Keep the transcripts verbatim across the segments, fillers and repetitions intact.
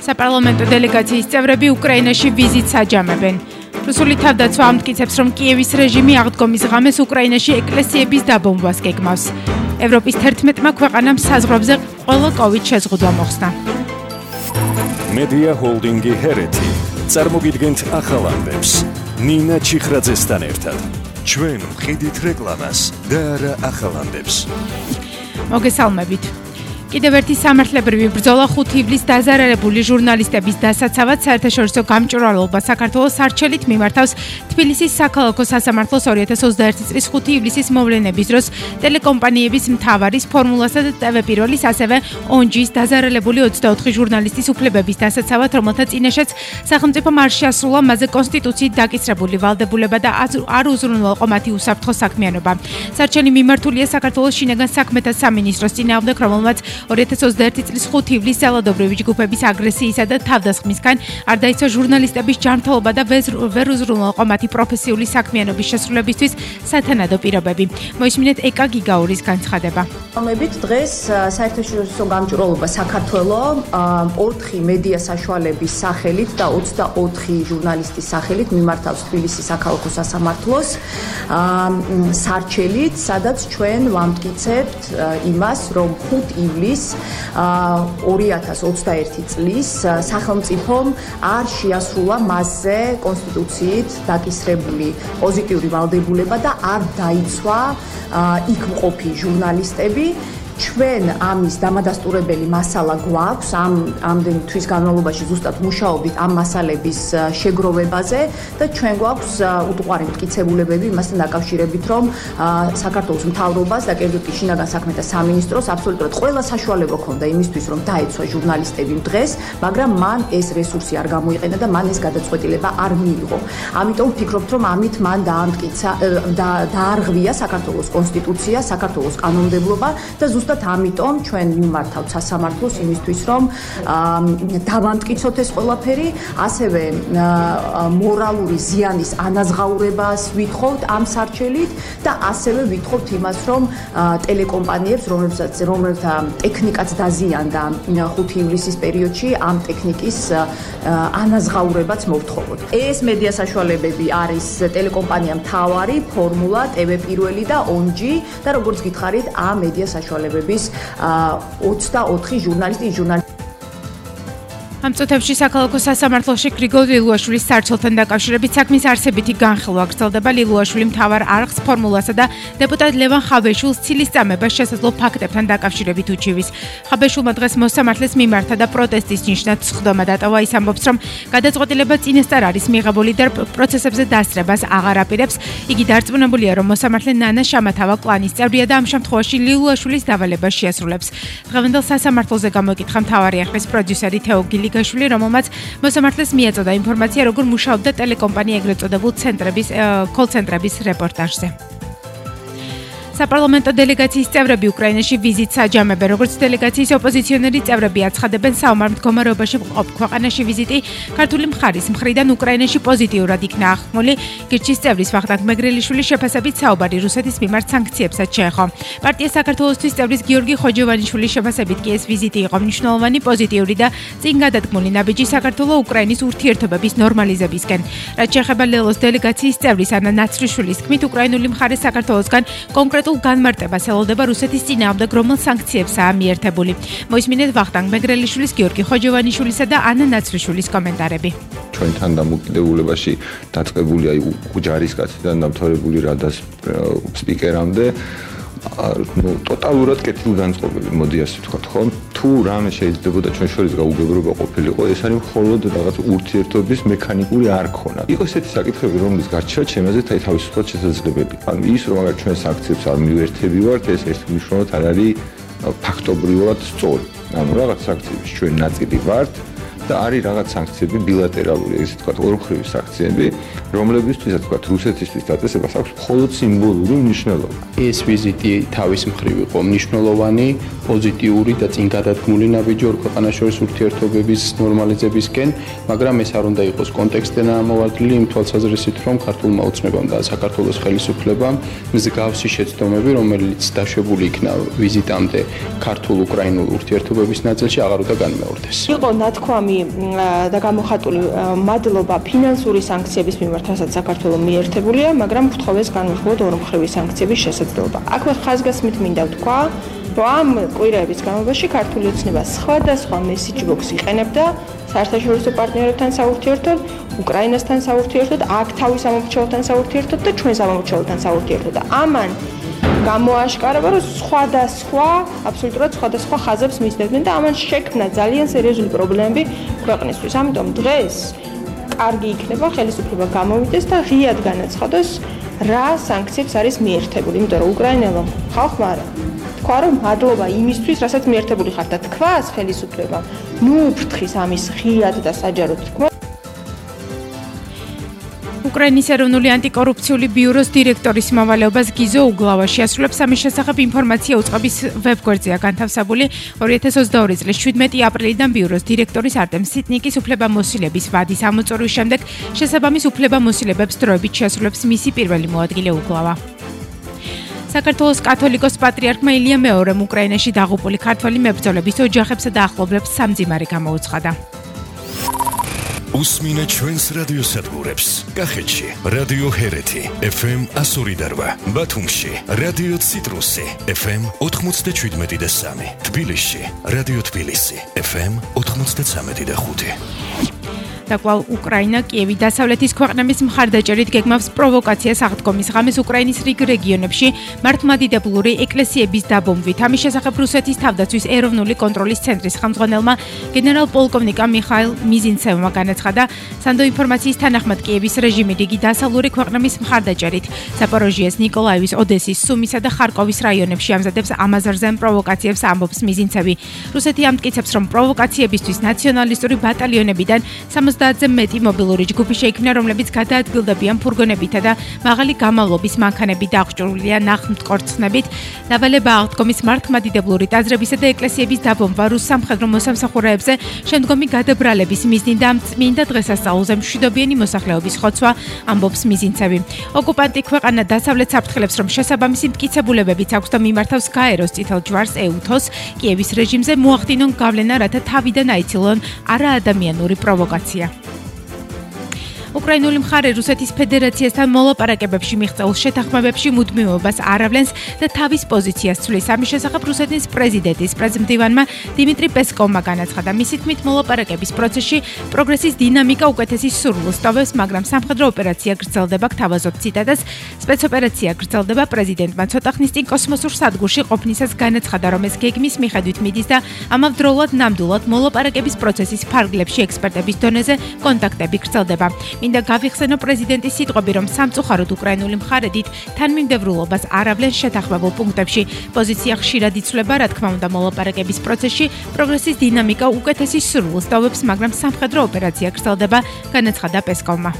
საპარლამენტო დელეგაციის წევრები უკრაინაში ვიზიტს აჯამებენ. რუსული თავდაცვა ამტკიცებს, რომ კიევის რეჟიმი აღდგომის ღამეს უკრაინაში ეკლესიების დაბომბვას გეგმავს. ევროპის თერთმეტმა ქვეყანამ საზღვრებზე ყველა კოვიდ შეზღუდვა მოხსნა. მედია ჰოლდინგი ჰერეთი წარმოგიდგენთ ახალ ამბებს. ნინა ჩიხრაძესთან ერთად. ჩვენ ვყიდით რეკლამას და არა ახალ ამბებს. მოგესალმებით. კიდევ ერთი სამართლებრივი ბრძოლა ხუთი ივლისს დაზარალებული ჟურნალისტების დასაცავად საერთაშორისო გამჭვირვალობა საქართველოს არჩელით მიმართავს თბილისის საქალაქო სასამართლოს ორი ათას ოცდაერთი წლის ხუთი ივლისის მოვლენების დროს ტელეკომპანიების მთავარის ფორმულასა და ტევ პირველის ასევე ონჯის დაზარალებული ოცდაოთხი ჟურნალისტის უფლებების დასაცავად, რომელთა წინაშეც სახელმწიფომ არ შეასრულა მასზე კონსტიტუციით დაკისრებული ვალდებულება და არ უზრუნველყო მათი უსაფრთხო საქმიანობა. სარჩელი მიმართულია საქართველოს შინაგან საქმეთა სამინისტროს წინააღმდეგ, რომელმაც ორი ათას ოცდაერთი წლის ხუთი ივლისს ძალადობრივი ჯგუფების აგრესიისა და თავდასხმისგან არ დაიცვა ჟურნალისტების ჯანმრთელობა და ვერ უზრუნველყო მათი პროფესიული საქმიანობის შესრულებისთვის სათანადო პირობები. მოისმინეთ ეკა გიგაურის განცხადება. მებით დღეს საერთაშორისო გამჭვირვალობა საქართველოს ოთხი მედია საშუალების სახელით და ოცდაოთხი ჟურნალისტის სახელით მიმართავს თბილისის საქალაქო სასამართლოს სარჩელით, სადაც ჩვენ ვამტკიცებთ იმას, რომ ხუთი ივლისს ორი ათას ოცდაერთი წლის სახელმწიფომ არ შეასრულა მასზე კონსტიტუციით დაკისრებული პოზიტიური ვალდებულება და არ დაიცვა იქ მყოფი ჟურნალისტები. ჩვენ ამის დამადასტურებელი მასალა გვაქვს, ამ ამდენი თვის განმავლობაში ზუსტად მუშაობთ ამ მასალების შეგროვებაზე და ჩვენ გვაქვს უტყუარი მტკიცებულებები იმასთან დაკავშირებით, რომ საქართველოს მთავრობას და კერძოდ კი შინაგან საქმეთა სამინისტროს აბსოლუტურად ყველა საშუალება ჰქონდა იმისთვის, რომ დაეცვა ჟურნალისტები დღეს, მაგრამ მან ეს რესურსი არ გამოიყენა და მან ეს გადაწყვეტილება არ მიიღო. ამიტომ ვფიქრობთ, რომ ამით მან დაამტკიცა და დაარღვია საქართველოს კონსტიტუცია, საქართველოს კანონმდებლობა და ზუსტად ამიტომ ჩვენ მიმართავთ სასამართლოს იმისთვის, რომ დავამტკიცოთ ეს ყველაფერი, ასევე მორალური ზიანის ანაზღაურებას ვითხოვთ ამ სარჩელით და ასევე ვითხოვთ იმას, რომ ტელეკომპანიებს, რომელთაც რომელთა ტექნიკაც დაზიანდა ხუთი ივლისის პერიოდში, ამ ტექნიკის ანაზღაურებაც მოვთხოვოთ. ეს მედია საშუალებები არის ტელეკომპანია მთავარი, ფორმულა, ტევ პირველი და ონჯი და როგორც გითხარით, ამ მედია საშუალებების ოცდაოთხი ჟურნალისტი ჟურნალისტი ამ წუთებში საქალაქო სასამართლოში გრიგოლ ლილუაშვილის სარჩელთან დაკავშირებით საქმის არსებითი განხილვა გრძელდება. ლილუაშვილი მთავარ არხს ფორმულასა და დეპუტატ ლევან ხაბეშვილს ცილის წამებას შესაძლო ფაქტებთან დაკავშირებით უჩივის. ხაბეშვილმა დღეს მოსამართლეს მიმართა და პროტესტის ნიშნად სხდომა დატოვა. ის ამბობს, რომ გადაწყვეტილება წინასწარ არის მიღებული და პროცესებზე დასწრებას აღარ აპირებს. იგი დარწმუნებულია, რომ მოსამართლე ნანა შამათავა კლანის წევრია და ამ შემთხვევაში ლილუაშვილის დავალებას შეასრულებს. დღევანდელ სასამართლოზე გამოკითხა მთავარი არხის პროდიუსერი თეო გაშული, რომელმაც მოსამართლეს მიაწოდა ინფორმაცია, როგორ მუშაობდა ტელეკომპანია ეგრეთ წოდებულ ცენტრების კოლ-ცენტრების რეპორტაჟზე. საპარლამენტო დელეგაციის წევრები უკრაინაში ვიზიტს აჯამებენ. როგორც დელეგაციის ოპოზიციონერი წევრები აცხადებენ, საომარ მდგომარეობაში მყოფ ქვეყანაში ვიზიტი ქართული მხარის მხრიდან უკრაინაში პოზიტიურად იქნა აღქმული. გირჩის წევრის ვახტანგ მეგრელიშვილის შეფასებით საუბარი რუსეთის მიმართ სანქციებსაც შეეხო. პარტია საქართველოსთვის წევრის გიორგი ხოჯევანიშვილის შეფასებით კი ეს ვიზიტი იყო მნიშვნელოვანი, პოზიტიური და წინ გადადგმული ნაბიჯი საქართველო-უკრაინის ურთიერთობების ნორმალიზებისკენ. რაც შეეხება ლელოს დელეგაციის წევრის ანა ნაცრიშვილის თქმით, უკრაინული მხარე საქართველოსგან კონკრეტულ განმარტებას ელოდება რუსეთის წინააღმდეგ, რომელ სანქციებსაა მიერთებული. მოისმინეთ ვახტანგ მეგრელიშვილის, გიორგი ხოჯევანიშვილისა და ანა ნაცრიშვილის კომენტარები. ჩვენთან დამოკიდებულებაში დაწყებული აი ჯარისკაციდან დამთავრებული რადას სპიკერამდე ну ტოტალურად კეთილგანწყობილი, მოდი ასე ვთქვათ, ხო? თუ რამე შეიძლებოდა ჩვენ შორის გაუგებრობა ყოფილიყო, ეს არის მხოლოდ რაღაც ურთიერთობის მექანიკური არქონა. იყო ესეთი საკითხები, რომლის გარჩევა ჩემაზეც აი თავისუფლად შესაძლებელი. ანუ ის რომ აგერ ჩვენ სანქციებს არ მივერთებივართ, ეს ერთ მნიშვნელოვნად არ არის ფაქტობრივად სწორი. ანუ რაღაც სანქციების ჩვენ ნაწილი ვართ და არის რაღაც სანქციები ბილატერალური, ესე ვთქვათ, ორმხრივი სანქციები, რომლებისთვისაც ვთქვათ, რუსეთისთვის დაწესებას აქვს მხოლოდ სიმბოლური მნიშვნელობა. ეს ვიზიტი თავის მხრივ იყო მნიშვნელოვანი, პოზიტიური და წინ გადადგმული ნაბიჯი ორ ქვეყანას შორის ურთიერთობების ნორმალიზებისკენ, მაგრამ ეს არ უნდა იყოს კონტექსტიდან ამოვარდნილი იმ თვალსაზრისით, რომ ქართულმა ოცნებამ და საქართველოს ხელისუფლებამ მსგავსი შეცდომები, რომელიც დაშვებული იქნა ვიზიტამდე ქართულ-უკრაინულ ურთიერთობების ნაწილში, აღარ უნდა განმეორდეს. იყო ნათქვამი მუდმივი და გამოხატული მადლობა ფინანსური სანქციების მიმართ, რასაც საქართველო მიერთებულია, მაგრამ ვთხოვეს განვიხილოთ ორმხრივი სანქციების შესაძლებლობა. აქვე ხაზგასმით მინდა ვთქვა, რომ ამ კვირაების განმავლობაში ქართული ოცნება სხვადასხვა message box იყენებდა საერთაშორისო პარტნიორებთან საურთიერთოდ, უკრაინასთან საურთიერთოდ, აქ თავის ამომრჩეველთან საურთიერთოდ და ჩვენს ამომრჩეველთან საურთიერთოდ. და ამან გამოაშკარავა, რომ სხვადასხვა, აბსოლუტურად სხვადასხვა ხაზებს მისდევდნენ და ამან შექმნა ძალიან სერიოზული პრობლემები ქვეყნისთვის. ამიტომ დღეს კარგი იქნება ხელისუფლება გამოვიდეს და ღიად განაცხადოს, რა სანქციებს არის მიერთებული, იმიტომ რომ უკრაინელმა ხალხმა თქვა, რომ მადლობა იმისთვის, რასაც მიერთებული ხართ და თქვას ხელისუფლებამ, ნუ უფრთხის ამის ღიად და საჯაროდ თქმა. უკრაინის ეროვნული ანტიკორუფციული ბიუროს დირექტორის მოვალეობას გიზო უგლავაში ასრულებს ამის შესახებ ინფორმაცია უწყების ვებგვერდზეა განთავსებული. ორი ათას ოცდაორი წლის შვიდმეტი აპრილიდან ბიუროს დირექტორის არტემ სიტნიკის უფლებამოსილების ვადის ამოწურვის შემდეგ შესაბამის უფლებამოსილებებს დროებით შეასრულებს მისი პირველი მოადგილე უგლავა. საქართველოს კათოლიკოს პატრიარქმა ილია მეორემ უკრაინაში დაღუპული ქართველი მებრძოლების ოჯახებსა და ახლობლებს სამძიმარი გამოუცხადა. უსმინე ჩვენს რადიოსადგურებს. კახეთში რადიო ჰერეთი ეფ ემ εκατო ორი და რვა, ბათუმში რადიო ციტრუსი ეფ ემ ოთხმოცდაშვიდმეტი და სამი, თბილისში რადიო თბილისი ეფ ემ ოთხმოცდაცამეტი და ხუთი. დაკვალ უკრაინა კიევი დასავლეთის ქვეყნების მხარდაჭერით გეგმავს პროვოკაციას აღდგომის ღამეს უკრაინის რიგ რეგიონებში მართლმადიდებლური ეკლესიების დაბომბვით. ამის შესახებ რუსეთის თავდაცვის ეროვნული კონტროლის ცენტრის ხელმძღვანელმა გენერალ-პოლკოვნიკა მიხაილ მიზინცევმა განაცხადა, სანდო ინფორმაციის თანახმად კიევის რეჟიმი რიგი დასავლური ქვეყნების მხარდაჭერით ზაპოროჟიეს, ნიკოლაევის, ოდესის, სუმისა და ხარკოვის რაიონებში ამზადებს ამაზრზე პროვოკაციებს, ამბობს მიზინცევი. რუსეთი ამტკიცებს, რომ პროვოკაციებისთვის ნაციონალისტური ბატალიონებიდან სამოცდაათზე მეტი მობილური ჯგუფი შეიქმნა, რომლებიც გადაადგილდებიან ფურგონებითა და მაღალი გამალობის მანქანებით აღჭურვილია ნახმტკორცხნებით. დავალება აღდგომის მართლმადიდებლური ტაძრებისა და ეკლესიების დაბომბვა რუს სამხედრო მოსამსახურეებზე შემდგომი გადაბრალების მიზნით და წმინდა დღესასწაულზე მშვიდობიანი მოსახლეობის ხოცვა, ამბობს მიზინცევი. ოკუპანტი ქვეყანა დასავლეთ საფრთხილებს, რომ შესაბამისი მტკიცებულებებიც აქვს და მიმართავს გაეროს წითელ ჯვარს ეუთოს, კიევის რეჟიმზე მოახდინონ გავლენა, რათა თავიდან აიცილონ არაადამიანური პროვოკაცია. უკრაინული მხარე რუსეთის ფედერაციასთან მოლაპარაკებებში მიღწეულ შეთანხმებებში მუდმივობას არავლენს და თავის პოზიციას ცვლის. ამის შესახებ რუსეთის პრეზიდენტის პრეზიდენტივანმა დიმიტრი პესკოვმა განაცხადა, მისი თქმით მოლაპარაკების პროცესში პროგრესის დინამიკა უკეთესი სურვილს ტოვებს, მაგრამ სამხედრო ოპერაცია გრძელდება, გთავაზობ ციტატას, სპეცოპერაცია გრძელდება. პრეზიდენტმა ცოტა ხნის წინ კოსმოსურ სადგურში ყოფნისას განაცხადა, რომ ეს გეგმის მიხედვით მიდის და ამავდროულად ნამდვილად მოლაპარაკების პროცესის ფარგლებში ექსპერტების დონეზე კონტაქტები გრძელდება. მინდა გავიხსენო პრეზიდენტის სიტყვები, რომ სამწუხაროდ უკრაინული მხარე დიდ თანმიმდევრულობას არავლენს შეთანხმებულ პუნქტებში. პოზიცია ხშირად იცვლება, რა თქმა უნდა, მოლაპარაკების პროცესში პროგრესის დინამიკა უკეთესი სურვილს ტოვებს, მაგრამ სამხედრო ოპერაცია გრძელდება, განაცხადა პესკოვმა.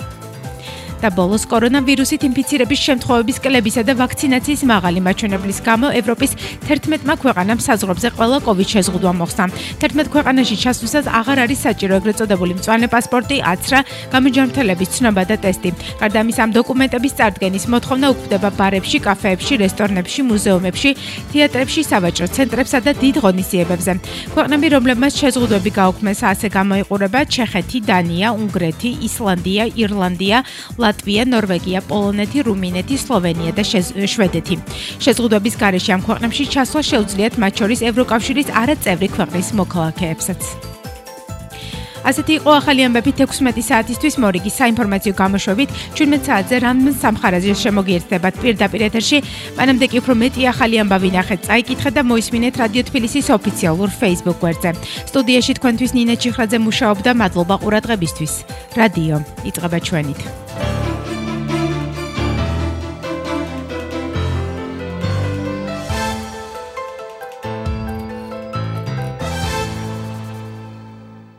და ბოლოს კორონავირუსით ინფიცირების შემთხვევების კლებისა და ვაქცინაციის მაღალი მაჩვენებლის გამო ევროპის თერთმეტმა ქვეყანამ საზღვრებზე ყველა კოვიდ შეზღუდვა მოხსნა. თერთმეტ ქვეყანაში ჩასვლისას აღარ არის საჭირო ეგრეთ წოდებული მწვანე პასპორტი, აცრა, გამოჯანმრთელების ცნობა და ტესტი. გარდა ამის ამ დოკუმენტების წარდგენის მოთხოვნა უქმდება ბარებში, კაფეებში, რესტორნებში, მუზეუმებში, თეატრებში, სავაჭრო ცენტრებსა და დიდ ღონისძიებებზე. ქვეყნები, რომლებმაც შეზღუდვები გაუქმეს, ასე გამოიყურება ჩეხეთი, დანია, უნგრეთი, ისლანდია, ირლანდია, ლატვია, ნორვეგია, პოლონეთი, რუმინეთი, სლოვენია და შვედეთი. შეზღუდვების გარეშე ამ ქვეყნებში ჩასვლა შეუძლიათ მათ შორის ევროკავშირის არაწევრი ქვეყნის მოქალაქეებსაც. ასეთი იყო ახალი ამბები ექვსმეტი საათისთვის მორიგი საინფორმაციო გამოშვებით. ჩვენმეტ საათზე რამე სამხარაზე შემოგიერთდებათ პირდაპირ ეთერში. მანამდე კი უფრო მეტი ახალი ამბავი ნახეთ, წაიკითხეთ და მოისმინეთ რადიო თბილისის ოფიციალურ Facebook გვერდზე. სტუდიაში თქვენთვის ნინა ჩიხრაძე მუშაობდა. მადლობა ყურადღებისთვის. რადიო იწყება ჩვენით.